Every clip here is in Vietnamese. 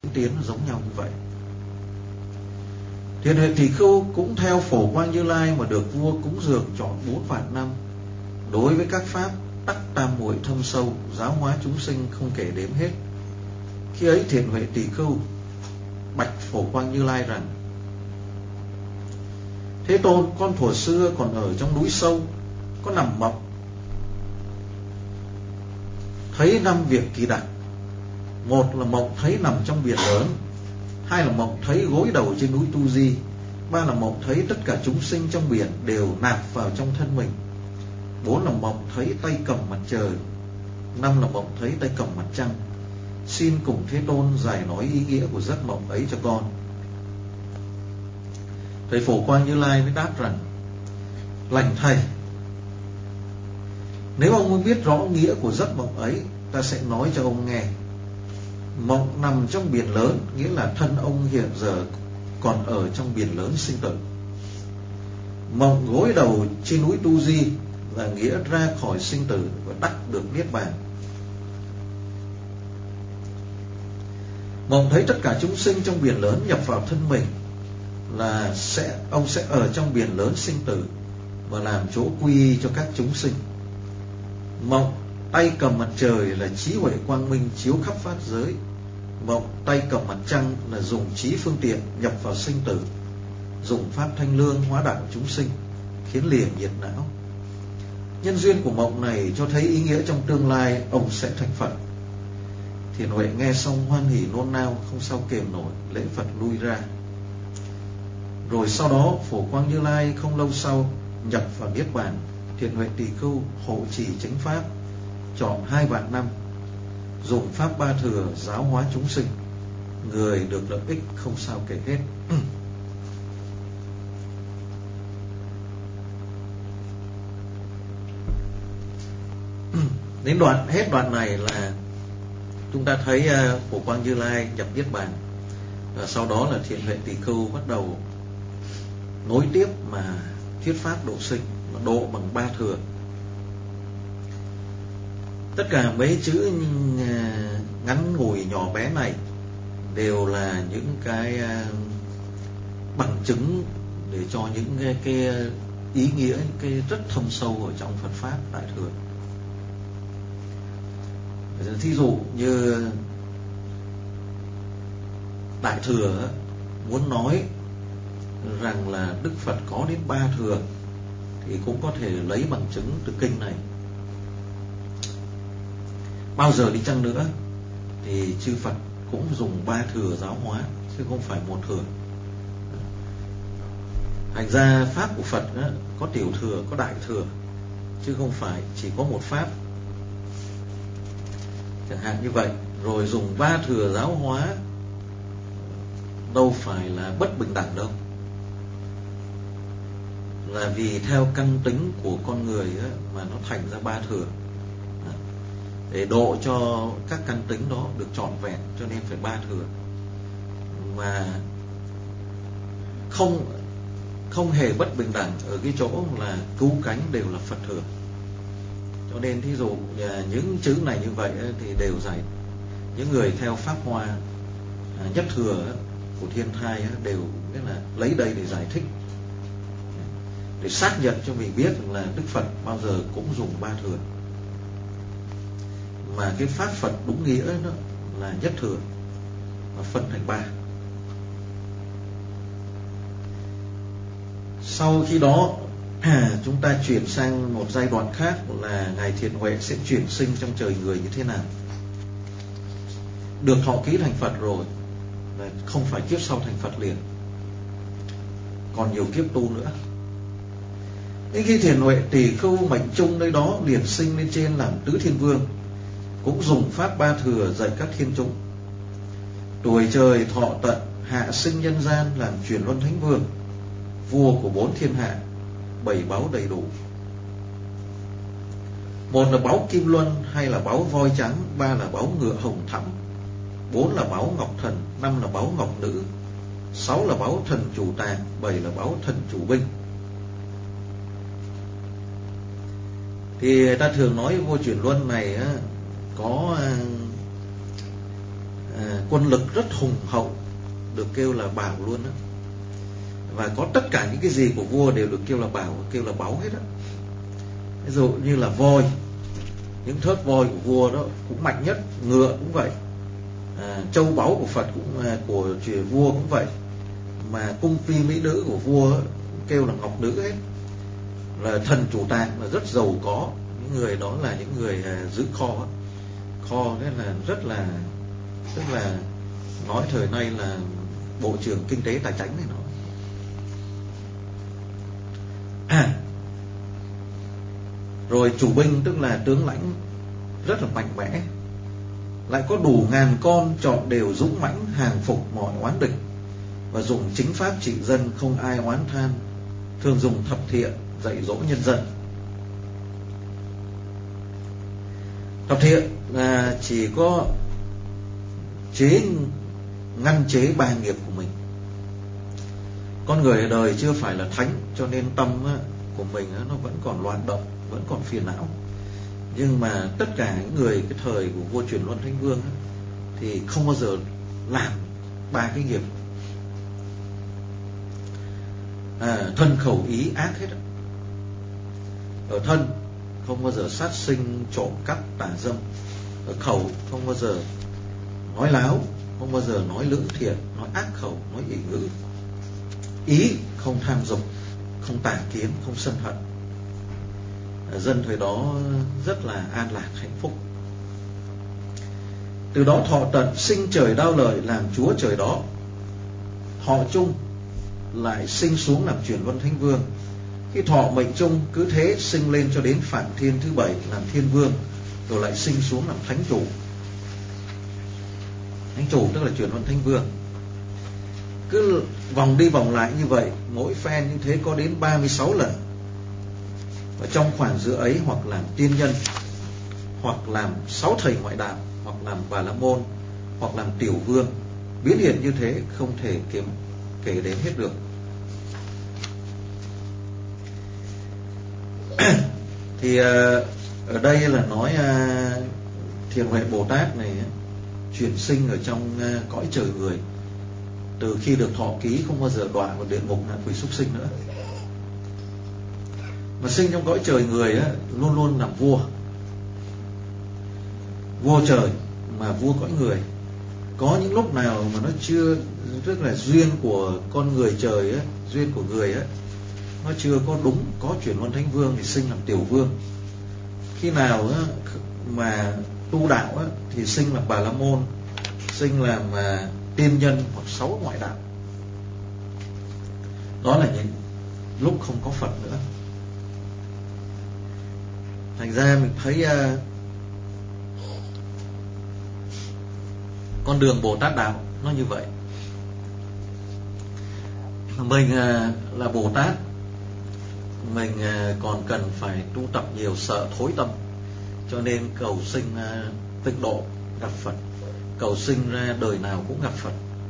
tiến giống nhau như vậy. Thiện Huệ Tỳ Khưu cũng theo Phổ Quang Như Lai mà được vua cúng dường trọn 4 vạn năm, đối với các pháp đắc tam muội thâm sâu, giáo hóa chúng sinh không kể đếm hết. Khi ấy Thiện Huệ Tỳ Khưu bạch Phổ Quang Như Lai rằng: Thế Tôn, con thuở xưa còn ở trong núi sâu, có nằm mộng, thấy 5 việc kỳ đặc. Một là mộng thấy nằm trong biển lớn, hai là mộng thấy gối đầu trên núi Tu Di, ba là mộng thấy tất cả chúng sinh trong biển đều nạp vào trong thân mình, bốn là mộng thấy tay cầm mặt trời, năm là mộng thấy tay cầm mặt trăng. Xin cùng Thế Tôn giải nói ý nghĩa của giấc mộng ấy cho con. Thầy Phổ Quang Như Lai mới đáp rằng: Lành thầy, nếu ông muốn biết rõ nghĩa của giấc mộng ấy, ta sẽ nói cho ông nghe. Mộng nằm trong biển lớn nghĩa là thân ông hiện giờ còn ở trong biển lớn sinh tử. Mộng gối đầu trên núi Tu Di là nghĩa ra khỏi sinh tử và đắc được niết bàn. Mộng thấy tất cả chúng sinh trong biển lớn nhập vào thân mình là ông sẽ ở trong biển lớn sinh tử và làm chỗ quy y cho các chúng sinh. Mộng tay cầm mặt trời là trí huệ quang minh chiếu khắp pháp giới. Mộng tay cầm mặt trăng là dùng trí phương tiện nhập vào sinh tử, dùng pháp thanh lương hóa đạo chúng sinh, khiến lìa nhiệt não. Nhân duyên của mộng này cho thấy ý nghĩa trong tương lai ông sẽ thành Phật. Thiện Huệ nghe xong hoan hỉ nôn nao, không sao kềm nổi, lễ Phật lui ra. Rồi sau đó Phổ Quang Như Lai không lâu sau nhập vào niết bàn. Thiện Huệ Tỳ Khưu hộ trì chánh pháp trọn 2 vạn năm, dùng pháp ba thừa giáo hóa chúng sinh, người được lợi ích không sao kể hết. Đến hết đoạn này là chúng ta thấy Phổ Quang Như Lai nhập niết bàn, và sau đó là Thiện Huệ Tỳ Khưu bắt đầu nối tiếp mà thuyết pháp độ sinh, độ bằng ba thừa. Tất cả mấy chữ ngắn ngủi nhỏ bé này đều là những cái bằng chứng để cho những cái ý nghĩa, những cái rất thâm sâu ở trong Phật pháp Đại thừa. Thí dụ như Đại thừa muốn nói rằng là Đức Phật có đến ba thừa thì cũng có thể lấy bằng chứng từ kinh này. Bao giờ đi chăng nữa thì chư Phật cũng dùng ba thừa giáo hóa, chứ không phải một thừa. Thành ra pháp của Phật có tiểu thừa, có đại thừa, chứ không phải chỉ có một pháp, chẳng hạn như vậy. Rồi dùng ba thừa giáo hóa đâu phải là bất bình đẳng đâu, là vì theo căn tính của con người mà nó thành ra ba thừa, để độ cho các căn tính đó được trọn vẹn, cho nên phải ba thừa. Mà không hề bất bình đẳng ở cái chỗ là cứu cánh đều là Phật thừa. Cho nên thí dụ những chữ này như vậy thì đều giải, những người theo pháp Hoa nhất thừa của Thiên Thai đều nghĩa là lấy đây để giải thích, để xác nhận cho mình biết là Đức Phật bao giờ cũng dùng ba thừa, mà cái pháp Phật đúng nghĩa đó là nhất thừa và phân thành ba. Sau khi đó chúng ta chuyển sang một giai đoạn khác là Ngài Thiện Huệ sẽ chuyển sinh trong trời người như thế nào. Được thọ ký thành Phật rồi, không phải kiếp sau thành Phật liền, còn nhiều kiếp tu nữa. Đến khi Thiện Huệ Tỳ Khưu mệnh chung nơi đó liền sinh lên trên làm tứ thiên vương, cũng dùng pháp ba thừa dạy các thiên chúng. Tuổi trời thọ tận, hạ sinh nhân gian làm chuyển luân thánh vương, vua của 4 thiên hạ, 7 báu đầy đủ. Một là báu kim luân, hai là báu voi trắng, ba là báu ngựa hồng thẳm, 4 là báu ngọc thần, 5 là báu ngọc nữ, 6 là báu thần chủ tàng, 7 là báu thần chủ binh. Thì ta thường nói vua chuyển luân này có quân lực rất hùng hậu, được kêu là bảo luôn đó. Và có tất cả những cái gì của vua đều được kêu là bảo, kêu là báu hết đó. Ví dụ như là voi, những thớt voi của vua đó cũng mạnh nhất, ngựa cũng vậy, châu báu của Phật cũng của vua cũng vậy, mà cung phi mỹ nữ của vua cũng kêu là ngọc nữ hết. Là thần chủ tạng là rất giàu có, những người đó là những người giữ kho, kho đấy là rất là, tức là nói thời nay là bộ trưởng kinh tế tài chánh này nó. Rồi chủ binh tức là tướng lãnh rất là mạnh mẽ, lại có đủ ngàn con, chọn đều dũng mãnh, hàng phục mọi oán địch, và dùng chính pháp trị dân, không ai oán than, thường dùng thập thiện dạy dỗ nhân dân. Thập thiện là chỉ có ngăn chế ba nghiệp của mình. Con người ở đời chưa phải là thánh, cho nên tâm của mình nó vẫn còn loạn động, vẫn còn phiền não. Nhưng mà tất cả những người cái thời của vua Truyền Luân Thánh Vương thì không bao giờ làm ba cái nghiệp thân khẩu ý ác hết. Ở thân không bao giờ sát sinh, trộm cắp, tà dâm. Ở khẩu không bao giờ nói láo, không bao giờ nói lưỡng thiện, nói ác khẩu, nói ỷ ngữ. Ý không tham dục, không tà kiến, không sân hận. Dân thời đó rất là an lạc hạnh phúc. Từ đó thọ tận, sinh trời đao lợi, làm chúa trời đó. Thọ chung lại sinh xuống làm Truyền Luân Thánh Vương. Khi thọ mệnh chung cứ thế sinh lên cho đến Phạm Thiên thứ 7 làm Thiên Vương, rồi lại sinh xuống làm Thánh Chủ. Thánh Chủ tức là Truyền Luân Thánh Vương. Cứ vòng đi vòng lại như vậy, mỗi phen như thế có đến 36 lần. Và trong khoảng giữa ấy hoặc làm tiên nhân, hoặc làm 6 thầy ngoại đạo, hoặc làm Bà La Môn, hoặc làm tiểu vương, biến hiện như thế không thể kể đến hết được. Thì ở đây là nói Thiền Huệ Bồ Tát này chuyển sinh ở trong cõi trời người. Từ khi được thọ ký không bao giờ đọa vào địa ngục là quỷ súc sinh nữa, mà sinh trong cõi trời người luôn luôn làm vua, vua trời mà vua cõi người. Có những lúc nào mà nó chưa, tức là duyên của con người trời duyên của người nó chưa có đúng, có Truyền Luân Thánh Vương thì sinh làm tiểu vương. Khi nào mà tu đạo thì sinh làm Bà La Môn, sinh làm tiên nhân hoặc 6 ngoại đạo. Đó là những lúc không có Phật nữa. Thành ra mình thấy con đường Bồ Tát đạo nó như vậy. Mình là Bồ Tát, mình còn cần phải tu tập nhiều, sợ thối tâm, cho nên cầu sinh tịnh độ gặp Phật, cầu sinh ra đời nào cũng gặp Phật.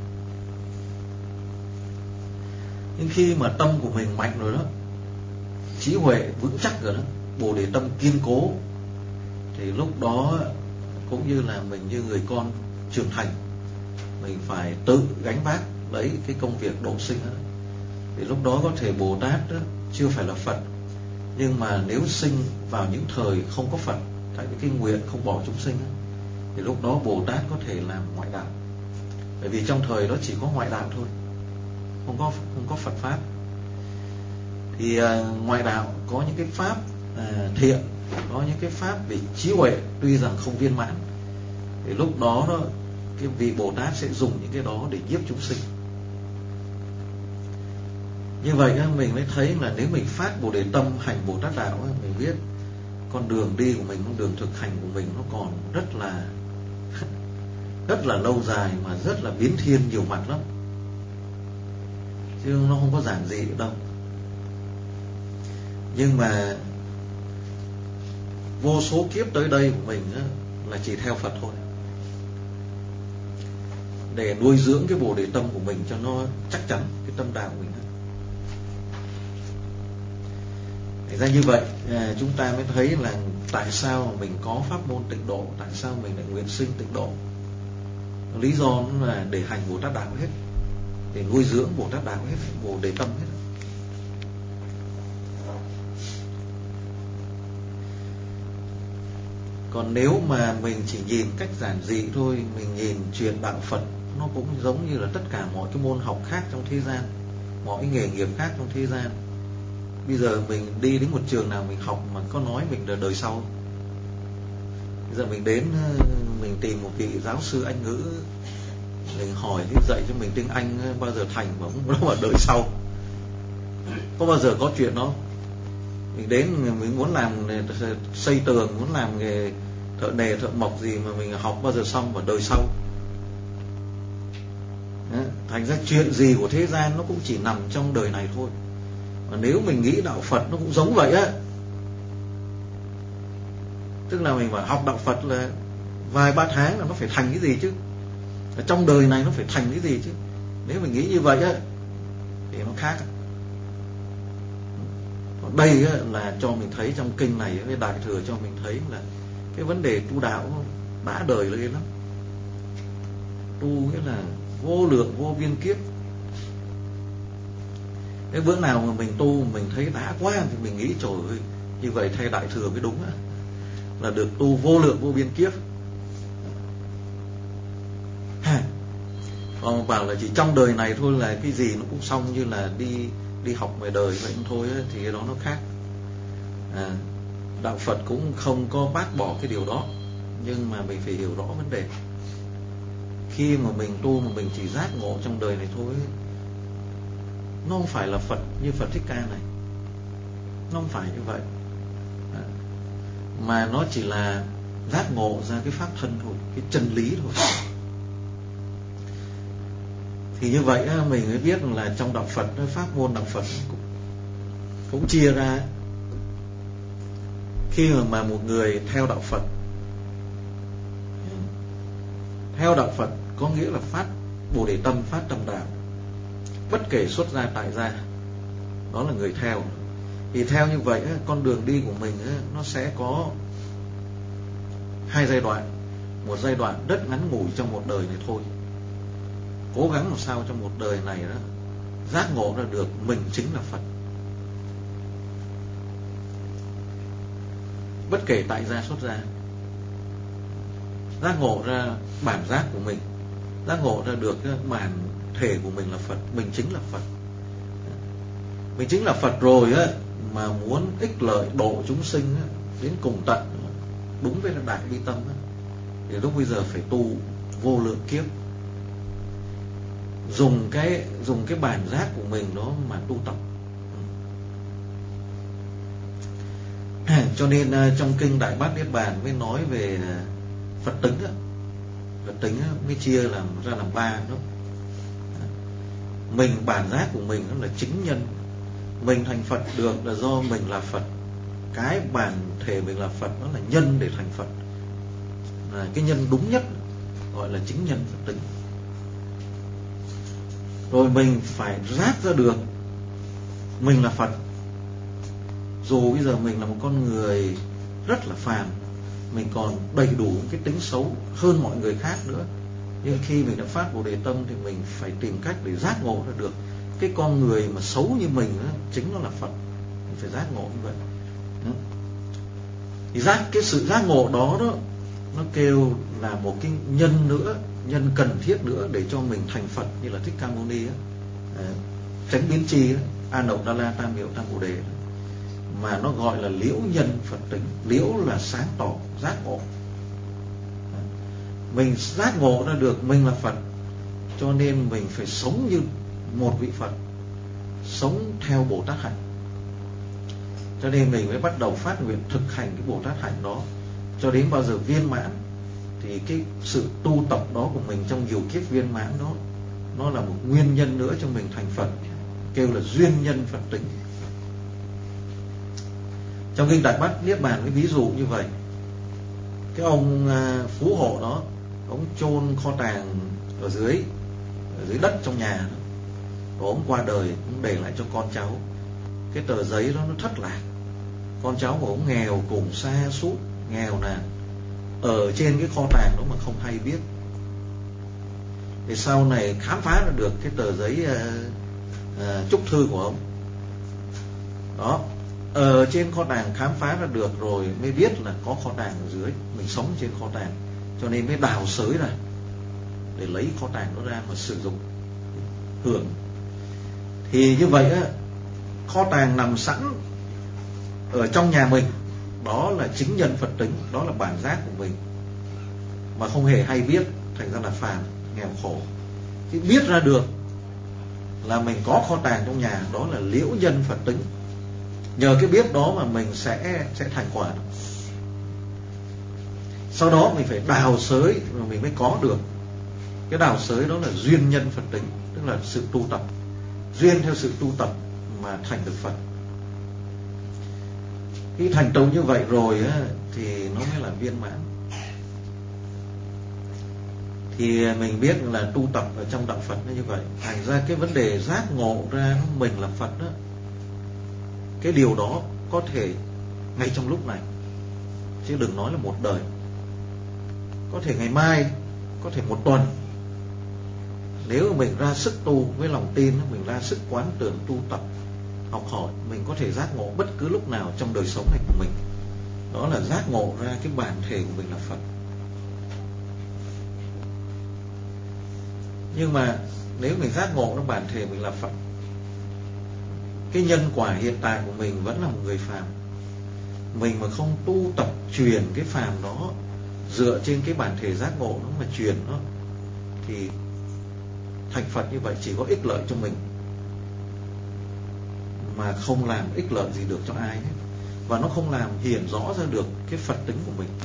Nhưng khi mà tâm của mình mạnh rồi đó, trí huệ vững chắc rồi đó, Bồ Đề tâm kiên cố, thì lúc đó cũng như là mình như người con trưởng thành, mình phải tự gánh vác lấy cái công việc độ sinh đó. Thì lúc đó có thể Bồ Tát đó, chưa phải là Phật, nhưng mà nếu sinh vào những thời không có Phật, tại vì cái nguyện không bỏ chúng sinh đó, thì lúc đó Bồ Tát có thể làm ngoại đạo. Bởi vì trong thời đó chỉ có ngoại đạo thôi, không có Phật pháp. Thì ngoại đạo có những cái pháp thiện, có những cái pháp về trí huệ tuy rằng không viên mãn, thì lúc đó cái vị Bồ Tát sẽ dùng những cái đó để nhiếp chúng sinh. Như vậy mình mới thấy là nếu mình phát Bồ Đề tâm hành Bồ Tát đạo, mình biết con đường đi của mình, con đường thực hành của mình nó còn rất là lâu dài, mà rất là biến thiên nhiều mặt lắm, chứ nó không có giản dị đâu. Nhưng mà vô số kiếp tới đây của mình là chỉ theo Phật thôi, để nuôi dưỡng cái Bồ Đề tâm của mình cho nó chắc chắn cái tâm đạo của mình. Thành ra như vậy chúng ta mới thấy là tại sao mình có pháp môn tịnh độ, tại sao mình lại nguyện sinh tịnh độ. Lý do nó là để hành Bồ Tát đạo hết, để nuôi dưỡng Bồ Tát đạo hết, Bồ Đề tâm hết. Còn nếu mà mình chỉ nhìn cách giản dị thôi, mình nhìn chuyện đạo Phật, nó cũng giống như là tất cả mọi cái môn học khác trong thế gian, mọi nghề nghiệp khác trong thế gian. Bây giờ mình đi đến một trường nào mình học mà có nói mình là đời sau. Bây giờ mình đến, mình tìm một vị giáo sư Anh ngữ, mình hỏi thì dạy cho mình tiếng Anh bao giờ thành, mà cũng nó là đời sau. Có bao giờ có chuyện đó? Mình đến mình muốn làm xây tường, muốn làm nghề thợ nề thợ mộc gì mà mình học bao giờ xong vào đời sau. Thành ra chuyện gì của thế gian nó cũng chỉ nằm trong đời này thôi. Và nếu mình nghĩ đạo Phật nó cũng giống vậy á, tức là mình phải học đạo Phật là vài ba tháng là nó phải thành cái gì chứ, ở trong đời này nó phải thành cái gì chứ. Nếu mình nghĩ như vậy á thì nó khác. Còn đây á, là cho mình thấy trong kinh này, cái Đại Thừa cho mình thấy là cái vấn đề tu đạo đã đời lên lắm. Tu nghĩa là vô lượng vô biên kiếp. Cái bữa nào mà mình tu mình thấy đã quá thì mình nghĩ trời ơi, như vậy thay Đại Thừa mới đúng á, là được tu vô lượng vô biên kiếp. Còn bảo là chỉ trong đời này thôi là cái gì nó cũng xong, như là đi học ngoài đời vậy thôi á, thì cái đó nó khác. Đạo Phật cũng không có bác bỏ cái điều đó, nhưng mà mình phải hiểu rõ vấn đề. Khi mà mình tu mà mình chỉ giác ngộ trong đời này thôi, nó không phải là Phật như Phật Thích Ca này, nó không phải như vậy, mà nó chỉ là giác ngộ ra cái pháp thân thôi, cái chân lý thôi. Thì như vậy mình mới biết là trong đạo Phật, pháp môn đạo Phật cũng chia ra. Khi mà một người theo đạo Phật, theo đạo Phật có nghĩa là phát Bồ Đề tâm, phát tâm đạo, bất kể xuất gia tại gia, đó là người theo. Thì theo như vậy con đường đi của mình nó sẽ có hai giai đoạn. Một giai đoạn rất ngắn ngủi trong một đời này thôi, cố gắng làm sao trong một đời này đó giác ngộ ra được mình chính là Phật, bất kể tại gia xuất gia, giác ngộ ra bản giác của mình, giác ngộ ra được bản thể của mình là Phật, mình chính là Phật. Mình chính là Phật rồi á, mà muốn ích lợi độ chúng sinh đến cùng tận đúng với là đại bi tâm á, thì lúc bây giờ phải tu vô lượng kiếp, dùng cái bản giác của mình đó mà tu tập. Cho nên trong kinh Đại Bát Niết Bàn mới nói về Phật tính á. Phật tính mới chia ra làm ba đó. Mình, bản giác của mình đó là chính nhân. Mình thành Phật được là do mình là Phật. Cái bản thể mình là Phật, đó là nhân để thành Phật, là cái nhân đúng nhất, gọi là chính nhân Phật tính. Rồi mình phải giác ra được mình là Phật. Dù bây giờ mình là một con người rất là phàm, mình còn đầy đủ cái tính xấu hơn mọi người khác nữa, nhưng khi mình đã phát Bồ Đề tâm thì mình phải tìm cách để giác ngộ ra được cái con người mà xấu như mình đó, chính nó là Phật. Mình phải giác ngộ như vậy. Thì cái sự giác ngộ đó nó kêu là một cái nhân nữa, nhân cần thiết nữa để cho mình thành Phật, như là Thích Ca Mâu Ni chánh biến tri, A Nậu Đa La Tam Miệu Tam Bồ Đề, mà nó gọi là liễu nhân Phật tính. Liễu là sáng tỏ, giác ngộ. Mình giác ngộ ra được mình là Phật, cho nên mình phải sống như một vị Phật, sống theo Bồ Tát hạnh. Cho nên mình mới bắt đầu phát nguyện thực hành cái Bồ Tát hạnh đó cho đến bao giờ viên mãn. Thì cái sự tu tập đó của mình trong nhiều kiếp viên mãn đó, nó là một nguyên nhân nữa cho mình thành Phật, kêu là duyên nhân Phật tính. Trong kinh Đại Bát Niết Bàn cái ví dụ như vậy. Cái ông phú hộ đó, ông chôn kho tàng ở dưới đất trong nhà đó. Rồi ông qua đời, ông để lại cho con cháu cái tờ giấy đó, nó thất lạc. Con cháu của ông nghèo cùng, xa sút, nghèo nàn, ở trên cái kho tàng đó mà không hay biết. Thì sau này khám phá ra được cái tờ giấy chúc thư của ông. Đó, ở trên kho tàng khám phá ra được rồi mới biết là có kho tàng ở dưới. Mình sống trên kho tàng, cho nên mới đào xới ra để lấy kho tàng đó ra mà sử dụng hưởng. Thì như vậy á, kho tàng nằm sẵn ở trong nhà mình, đó là chính nhân Phật tính, đó là bản giác của mình, mà không hề hay biết, thành ra là phàm, nghèo khổ. Thì biết ra được là mình có kho tàng trong nhà, đó là liễu nhân Phật tính. Nhờ cái biết đó mà mình sẽ thành quả. Sau đó mình phải đào xới mà mình mới có được. Cái đào xới đó là duyên nhân Phật tính, tức là sự tu tập, duyên theo sự tu tập mà thành được Phật. Khi thành tựu như vậy rồi á, thì nó mới là viên mãn. Thì mình biết là tu tập ở trong đạo Phật nó như vậy. Thành ra cái vấn đề giác ngộ ra mình là Phật đó, cái điều đó có thể ngay trong lúc này, chứ đừng nói là một đời. Có thể ngày mai, có thể một tuần. Nếu mình ra sức tu với lòng tin, mình ra sức quán tưởng tu tập, học hỏi, mình có thể giác ngộ bất cứ lúc nào trong đời sống này của mình. Đó là giác ngộ ra cái bản thể của mình là Phật. Nhưng mà nếu mình giác ngộ ra bản thể mình là Phật, cái nhân quả hiện tại của mình vẫn là một người phàm, mình mà không tu tập truyền cái phàm đó dựa trên cái bản thể giác ngộ nó mà truyền nó, thì thành Phật như vậy chỉ có ích lợi cho mình, mà không làm ích lợi gì được cho ai hết. Và nó không làm hiển rõ ra được cái Phật tính của mình.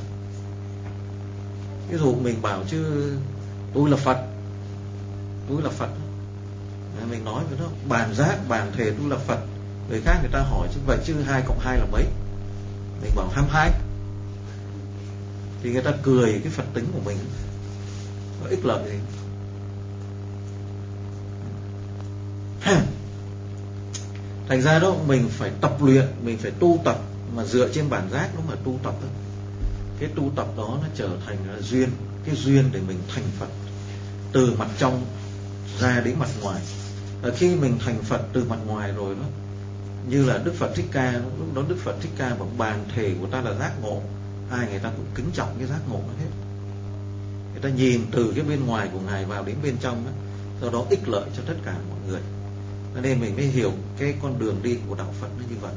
Ví dụ mình bảo chứ tôi là Phật, tôi là Phật, mình nói với nó bản giác, bản thể tôi là Phật. Người khác người ta hỏi chứ vậy chứ 2 cộng 2 là mấy? Mình bảo 22. Thì người ta cười cái Phật tính của mình, có ích lợi gì? Thành ra đó mình phải tập luyện, mình phải tu tập mà dựa trên bản giác đó mà tu tập đó. Cái tu tập đó nó trở thành là duyên, cái duyên để mình thành Phật từ mặt trong ra đến mặt ngoài. Khi mình thành Phật từ mặt ngoài rồi đó, như là Đức Phật Thích Ca, lúc đó Đức Phật Thích Ca bảo bản thể của ta là giác ngộ, ai người ta cũng kính trọng cái giác ngộ đó hết. Người ta nhìn từ cái bên ngoài của Ngài vào đến bên trong đó, do đó ích lợi cho tất cả mọi người. Nên mình mới hiểu cái con đường đi của đạo Phật nó như vậy.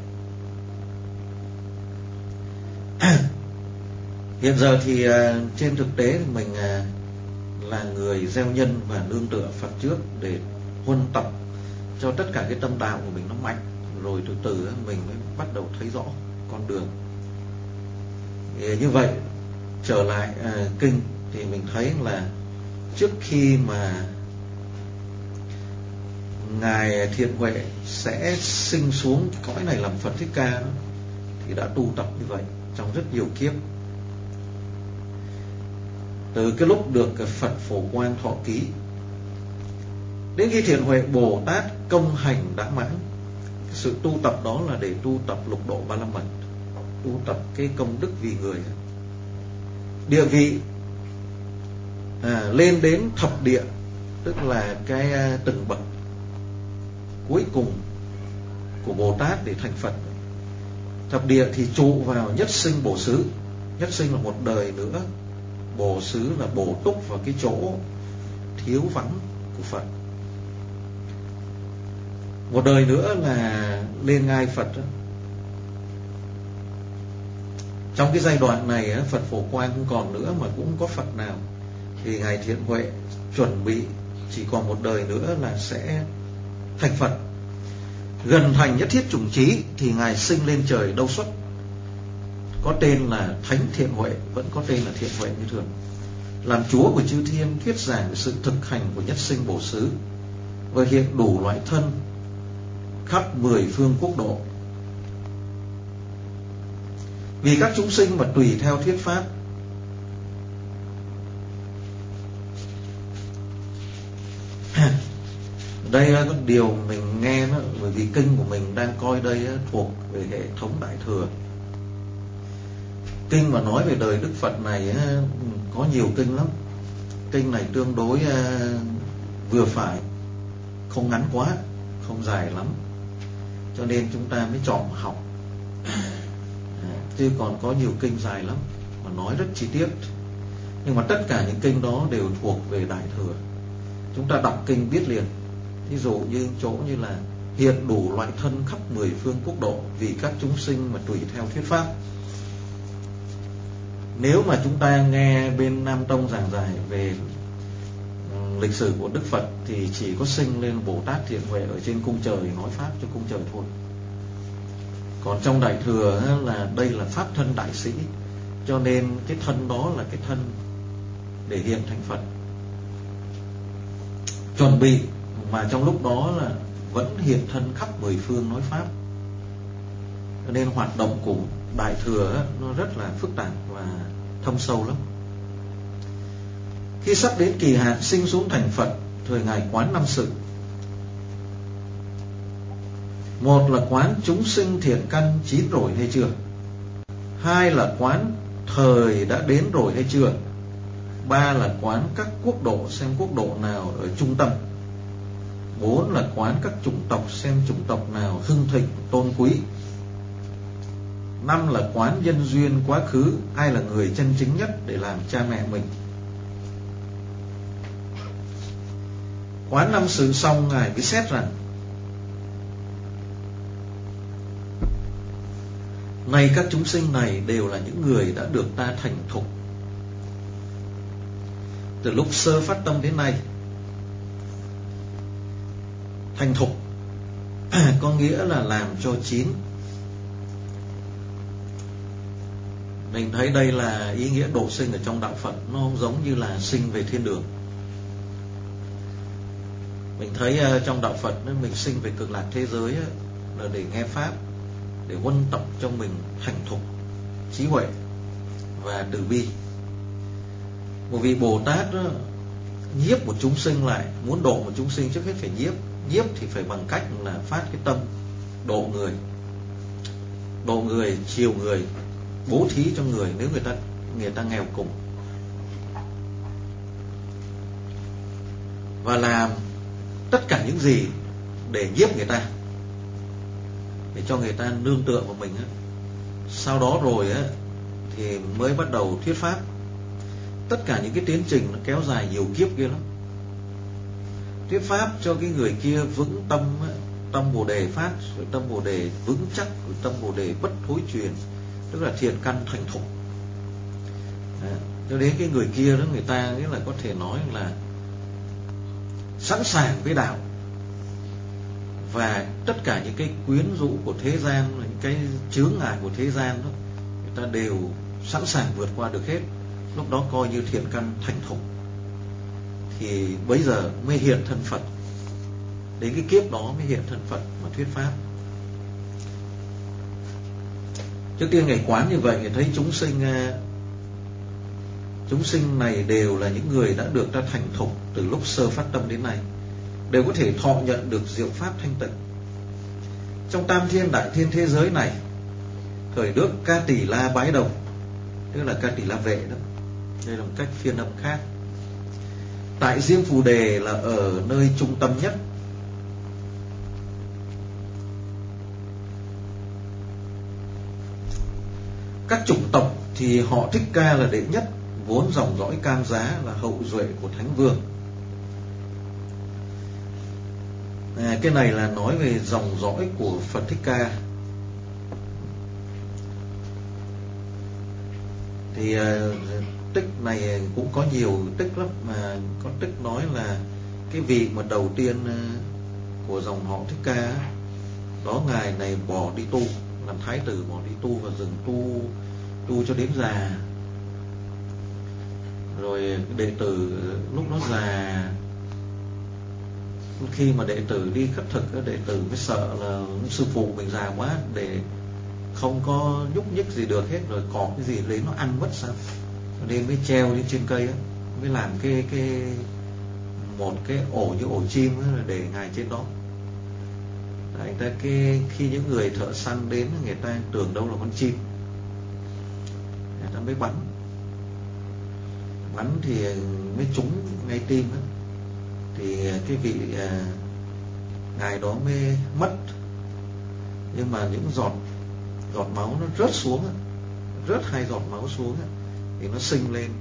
Hiện giờ thì trên thực tế thì mình là người gieo nhân và nương tựa Phật trước để huân tập cho tất cả cái tâm đạo của mình nó mạnh, rồi từ từ mình mới bắt đầu thấy rõ con đường. Thì như vậy trở lại kinh thì mình thấy là trước khi mà Ngài Thiện Huệ sẽ sinh xuống cõi này làm Phật Thích Ca đó, thì đã tu tập như vậy trong rất nhiều kiếp. Từ cái lúc được Phật Phổ Quang thọ ký đến khi Thiện Huệ Bồ Tát công hành đã mãn. Sự tu tập đó là để tu tập lục độ 35 mật, tu tập cái công đức vì người. Địa vị lên đến thập địa, tức là cái từng bậc cuối cùng của Bồ Tát để thành Phật. Thập địa thì trụ vào nhất sinh bổ xứ. Nhất sinh là một đời nữa, bổ xứ là bổ túc vào cái chỗ thiếu vắng của Phật. Một đời nữa là lên ngai Phật. Trong cái giai đoạn này Phật Phổ Quang không còn nữa mà cũng có Phật nào, thì Ngài Thiện Huệ chuẩn bị chỉ còn một đời nữa là sẽ thành Phật. Gần thành nhất thiết chủng trí thì Ngài sinh lên trời đâu xuất, có tên là Thánh Thiện Huệ, vẫn có tên là Thiện Huệ như thường, làm Chúa của chư thiên, thuyết giảng về sự thực hành của nhất sinh bổ xứ và hiện đủ loại thân khắp 10 phương quốc độ. Vì các chúng sinh mà tùy theo thuyết pháp. Đây là các điều mình nghe đó, bởi vì kinh của mình đang coi đây thuộc về hệ thống Đại Thừa. Kinh mà nói về đời Đức Phật này có nhiều kinh lắm. Kinh này tương đối vừa phải, không ngắn quá, không dài lắm, cho nên chúng ta mới chọn học. Chứ còn có nhiều kinh dài lắm mà nói rất chi tiết, nhưng mà tất cả những kinh đó đều thuộc về Đại Thừa. Chúng ta đọc kinh biết liền. Ví dụ như chỗ như là hiện đủ loại thân khắp 10 phương quốc độ, vì các chúng sinh mà tùy theo thuyết pháp. Nếu mà chúng ta nghe bên Nam Tông giảng giải về lịch sử của Đức Phật thì chỉ có sinh lên Bồ Tát Thiện Huệ ở trên cung trời nói pháp cho cung trời thôi. Còn trong Đại Thừa là đây là pháp thân đại sĩ, cho nên cái thân đó là cái thân để hiện thành Phật. Chuẩn bị mà trong lúc đó là vẫn hiện thân khắp 10 phương nói pháp. Cho nên hoạt động của Đại Thừa nó rất là phức tạp và thâm sâu lắm. Khi sắp đến kỳ hạn sinh xuống thành Phật, thời Ngài quán 5 sự. Một là quán chúng sinh thiện căn chín rồi hay chưa. Hai là quán thời đã đến rồi hay chưa. Ba là quán các quốc độ xem quốc độ nào ở trung tâm. Bốn là quán các chủng tộc xem chủng tộc nào hưng thịnh tôn quý. Năm là quán nhân duyên quá khứ, ai là người chân chính nhất để làm cha mẹ mình. Quán 5 sự xong, Ngài mới xét rằng: này các chúng sinh này đều là những người đã được ta thành thục từ lúc sơ phát tâm đến nay. Thành thục có nghĩa là làm cho chín. Mình thấy đây là ý nghĩa độ sinh ở trong đạo Phật. Nó không giống như là sinh về thiên đường. Mình thấy trong đạo Phật mình sinh về cực lạc thế giới là để nghe pháp, để huân tập cho mình thành thục trí huệ và từ bi. Một vị Bồ Tát đó, nhiếp một chúng sinh lại, muốn độ một chúng sinh trước hết phải nhiếp. Nhiếp thì phải bằng cách là phát cái tâm độ người, chiều người, bố thí cho người nếu người ta nghèo cùng, và làm tất cả những gì để nhiếp người ta, để cho người ta nương tựa vào mình. Sau đó rồi thì mới bắt đầu thuyết pháp. Tất cả những cái tiến trình nó kéo dài nhiều kiếp kia lắm. Thuyết pháp cho cái người kia vững tâm, tâm Bồ Đề phát, rồi tâm Bồ Đề vững chắc, rồi tâm Bồ Đề bất thối truyền, tức là thiện căn thành thục. Cho đến cái người kia đó, người ta nghĩa là có thể nói là sẵn sàng với đạo, và tất cả những cái quyến rũ của thế gian, những cái chướng ngại của thế gian đó, người ta đều sẵn sàng vượt qua được hết. Lúc đó coi như thiện căn thành thục, thì bây giờ mới hiện thân Phật. Đến cái kiếp đó mới hiện thân Phật mà thuyết pháp. Trước tiên Ngài quán như vậy, Ngài thấy chúng sinh này đều là những người đã được ta thành thục từ lúc sơ phát tâm đến nay, đều có thể thọ nhận được diệu pháp thanh tịnh. Trong tam thiên đại thiên thế giới này, thời Đức Ca Tỳ La Bái Đồng, tức là Ca Tỳ La Vệ đó, đây là một cách phiên âm khác. Tại Diêm Phù Đề là ở nơi trung tâm nhất. Các chủng tộc thì họ Thích Ca là đệ nhất, vốn dòng dõi Cam Giá là hậu duệ của Thánh Vương. Cái này là nói về dòng dõi của Phật Thích Ca. Thì tích này cũng có nhiều tích lắm, mà có tích nói là cái vị mà đầu tiên của dòng họ Thích Ca đó, ngài này bỏ đi tu, làm thái tử, bỏ đi tu và dừng tu cho đến già. Rồi đệ tử lúc nó già, khi mà đệ tử đi khất thực, đệ tử mới sợ là sư phụ mình già quá, để không có nhúc nhích gì được hết, rồi có cái gì lấy nó ăn mất sao, nên mới treo lên trên cây đó, mới làm một cái ổ như ổ chim đó, để ngài trên đó. Đấy, khi những người thợ săn đến, người ta tưởng đâu là con chim, người ta mới bắn thì mới trúng ngay tim đó. thì cái vị ngài đó mới mất. Nhưng mà những giọt máu nó rớt xuống, rớt 2 giọt máu xuống thì nó sinh lên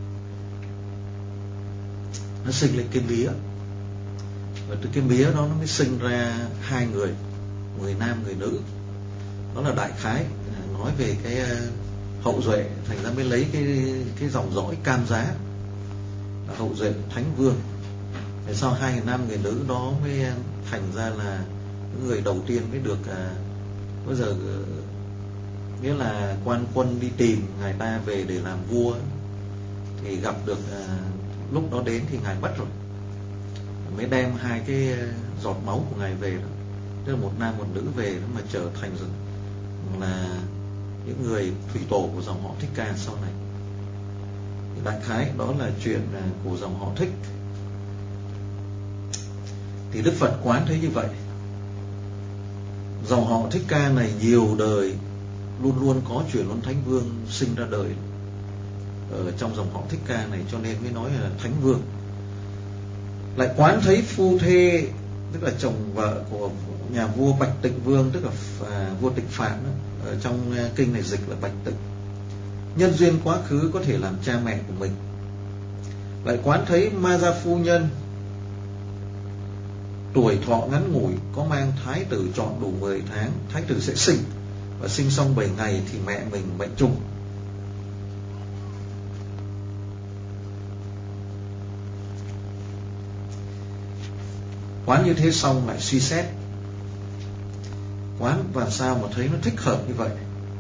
cái mía, và từ cái mía đó nó mới sinh ra 2 người nam người nữ. Đó là đại khái nói về cái hậu duệ, thành ra mới lấy cái dòng dõi Cam Giá là hậu duệ Thánh Vương. Để sau 2 người nam người nữ đó mới thành ra là những người đầu tiên mới được bây giờ nghĩa là quan quân đi tìm ngài ta về để làm vua thì gặp được, lúc đó đến thì ngài mất rồi, mới đem 2 cái giọt máu của ngài về đó, tức là một nam một nữ về đó, mà trở thành là những người thủy tổ của dòng họ Thích Ca sau này. Đại khái đó là chuyện của dòng họ Thích. Thì Đức Phật quán thấy như vậy, dòng họ Thích Ca này nhiều đời luôn luôn có chuyển luân Thánh Vương sinh ra đời ở trong dòng họ Thích Ca này, cho nên mới nói là Thánh Vương. Lại quán thấy phu thê, tức là chồng vợ của nhà vua Bạch Tịnh Vương, tức là vua Tịnh Phạn đó, ở trong kinh này dịch là Bạch Tịnh, nhân duyên quá khứ có thể làm cha mẹ của mình. Lại quán thấy Ma Gia phu nhân tuổi thọ ngắn ngủi, có mang thái tử trọn đủ 10 tháng, thái tử sẽ sinh, và sinh xong 7 ngày thì mẹ mình bệnh trùng. Quán như thế xong lại suy xét, quán và sao mà thấy nó thích hợp như vậy.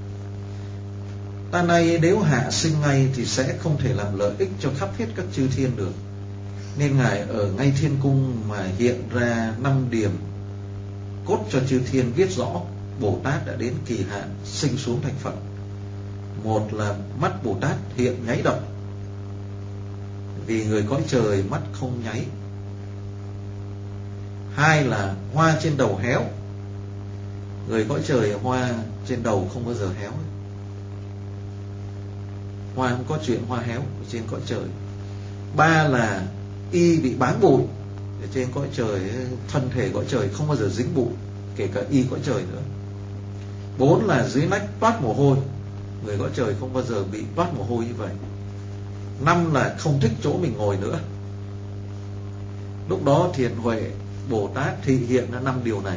Ta nay nếu hạ sinh ngay thì sẽ không thể làm lợi ích cho khắp hết các chư thiên được, nên ngài ở ngay thiên cung mà hiện ra 5 điểm cốt cho chư thiên viết rõ Bồ Tát đã đến kỳ hạn sinh xuống thành Phật. Một là mắt Bồ Tát hiện nháy động, vì người cõi trời mắt không nháy. 2 là hoa trên đầu héo, người cõi trời hoa trên đầu không bao giờ héo. Hoa không có chuyện hoa héo ở trên cõi trời. 3 là y bị bám bụi, ở trên cõi trời thân thể cõi trời không bao giờ dính bụi, kể cả y cõi trời nữa. 4 là dưới nách toát mồ hôi, người cõi trời không bao giờ bị toát mồ hôi như vậy. 5 là không thích chỗ mình ngồi nữa. Lúc đó Thiện Huệ Bồ Tát thị hiện ra 5 điều này.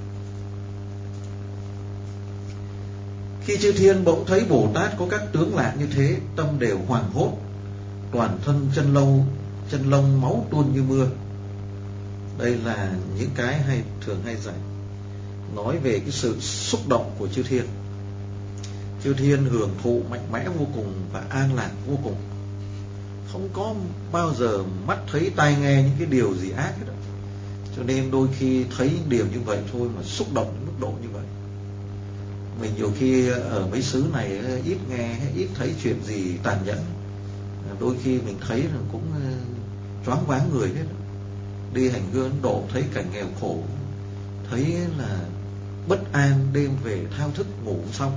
Khi chư thiên bỗng thấy Bồ Tát có các tướng lạ như thế, tâm đều hoảng hốt, toàn thân chân lông máu tuôn như mưa. Đây là những cái thường hay dạy, nói về cái sự xúc động của chư thiên. Chư thiên hưởng thụ mạnh mẽ vô cùng và an lạc vô cùng, không có bao giờ mắt thấy tai nghe những cái điều gì ác hết đó. Cho nên đôi khi thấy những điều như vậy thôi mà xúc động đến mức độ như vậy. Mình nhiều khi ở mấy xứ này ít nghe, ít thấy chuyện gì tàn nhẫn, đôi khi mình thấy là cũng choáng váng người hết. Đi hành hương Ấn Độ thấy cảnh nghèo khổ, thấy là bất an, đêm về thao thức ngủ xong,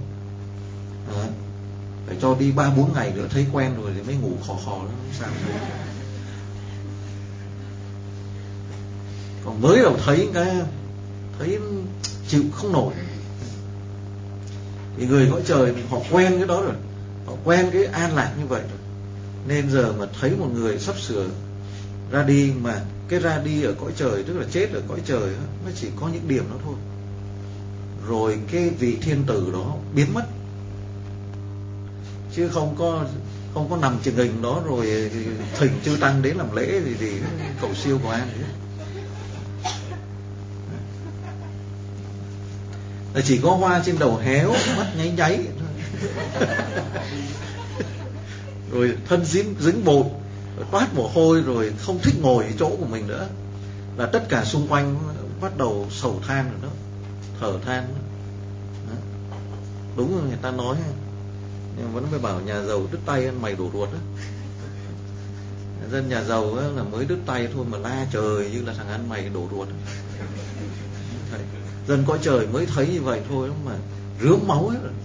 phải cho đi 3-4 ngày nữa thấy quen rồi thì mới ngủ khò khò đó, sao ngủ. Còn mới đầu thấy chịu không nổi. Thì người cõi trời họ quen cái đó rồi, họ quen cái an lạc như vậy rồi, nên giờ mà thấy một người sắp sửa ra đi, mà cái ra đi ở cõi trời tức là chết ở cõi trời, nó chỉ có những điểm đó thôi, rồi cái vị thiên tử đó biến mất, chứ không có nằm chừng hình đó rồi thỉnh chư tăng đến làm lễ thì cầu siêu cầu an gì. Là chỉ có hoa trên đầu héo, mắt nháy nháy rồi thân dính bụi, rồi toát mồ hôi, rồi không thích ngồi ở chỗ của mình nữa, là tất cả xung quanh bắt đầu sầu than rồi đó, thở than đó. Đúng rồi, người ta nói nhưng vẫn phải bảo nhà giàu đứt tay ăn mày đổ ruột đó. Dân nhà giàu là mới đứt tay thôi mà la trời như là thằng ăn mày đổ ruột đó. Dân cõi trời mới thấy như vậy thôi mà rướm máu hết rồi.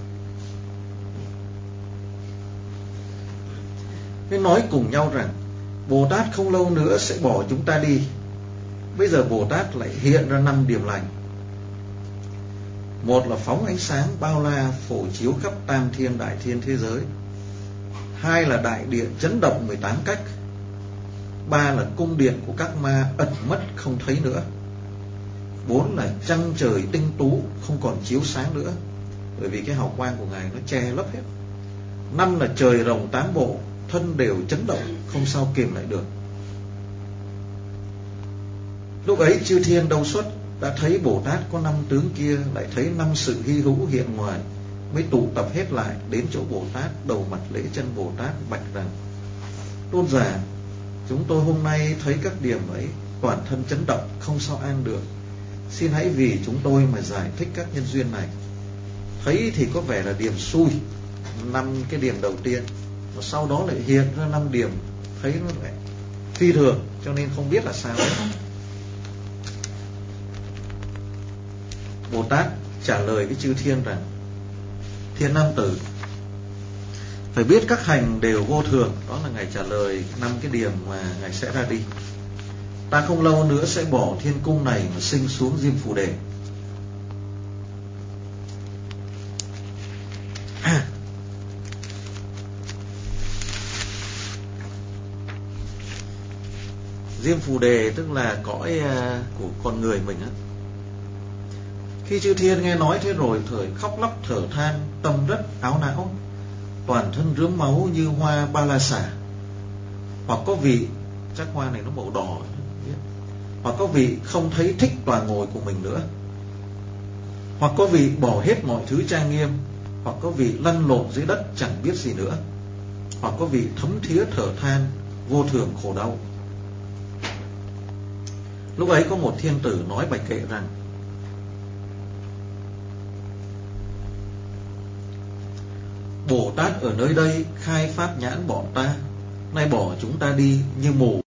Mới nói cùng nhau rằng Bồ Tát không lâu nữa sẽ bỏ chúng ta đi, Bây giờ Bồ Tát lại hiện ra 5 điểm lành. Một là phóng ánh sáng bao la phổ chiếu khắp tam thiên đại thiên thế giới. Hai là đại địa chấn động 18 cách. Ba là cung điện của các ma ẩn mất không thấy nữa. Bốn là trăng trời tinh tú không còn chiếu sáng nữa, bởi vì cái hào quang của Ngài nó che lấp hết. Năm là trời rồng 8 bộ, thân đều chấn động không sao kìm lại được. Lúc ấy chư thiên đâu xuất đã thấy Bồ Tát có 5 tướng kia, lại thấy 5 sự hy hữu hiện ngoài, mới tụ tập hết lại đến chỗ Bồ Tát, đầu mặt lễ chân Bồ Tát, bạch rằng: Tôn giả, chúng tôi hôm nay thấy các điểm ấy toàn thân chấn động không sao an được. Xin hãy vì chúng tôi mà giải thích các nhân duyên này. Thấy thì có vẻ là điểm xui, 5 cái điểm đầu tiên, và sau đó lại hiện ra 5 điểm thấy nó lại phi thường, cho nên không biết là sao đấy. Bồ Tát trả lời với chư thiên rằng: Thiên nam tử, phải biết các hành đều vô thường. Đó là Ngài trả lời 5 cái điểm mà Ngài sẽ ra đi. Ta không lâu nữa sẽ bỏ thiên cung này mà sinh xuống Diêm Phù Đề. Diêm Phù Đề tức là cõi của con người mình á. Khi chư thiên nghe nói thế rồi, thời khóc lóc thở than, tâm rất áo não, toàn thân rướm máu như hoa ba la xả. Hoặc có vị, chắc hoa này nó màu đỏ, hoặc có vị không thấy thích tòa ngồi của mình nữa, hoặc có vị bỏ hết mọi thứ trang nghiêm, hoặc có vị lăn lộn dưới đất chẳng biết gì nữa, hoặc có vị thấm thía thở than vô thường khổ đau. Lúc ấy có một thiên tử nói bạch kệ rằng: Bồ Tát ở nơi đây khai pháp nhãn bọn ta, nay bỏ chúng ta đi như mù